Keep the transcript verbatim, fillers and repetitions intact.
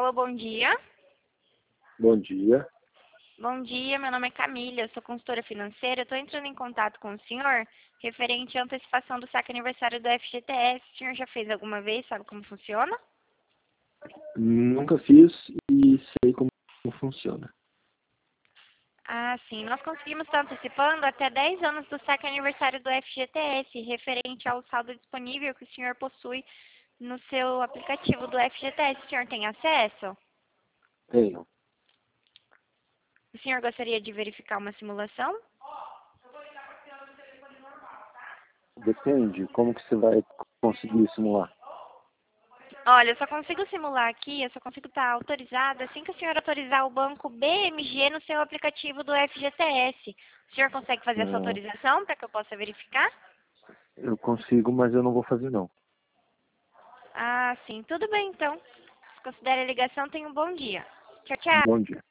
Alô, bom dia. Bom dia. Bom dia, meu nome é Camila, eu sou consultora financeira. Estou entrando em contato com o senhor referente à antecipação do saque aniversário do F G T S. O senhor já fez alguma vez? Sabe como funciona? Nunca fiz e sei como funciona. Ah, sim. Nós conseguimos estar antecipando até dez anos do saque aniversário do F G T S, referente ao saldo disponível que o senhor possui no seu aplicativo do F G T S. O senhor tem acesso? Tenho. O senhor gostaria de verificar uma simulação? Depende. Como que você vai conseguir simular? Olha, eu só consigo simular aqui, eu só consigo estar autorizada assim que o senhor autorizar o banco B M G no seu aplicativo do F G T S. O senhor consegue fazer essa Ah, autorização para que eu possa verificar? eu consigo, mas eu não vou fazer não. Ah, sim. Tudo bem, então. Considere a ligação. Tenha um bom dia. Tchau, tchau. Bom dia.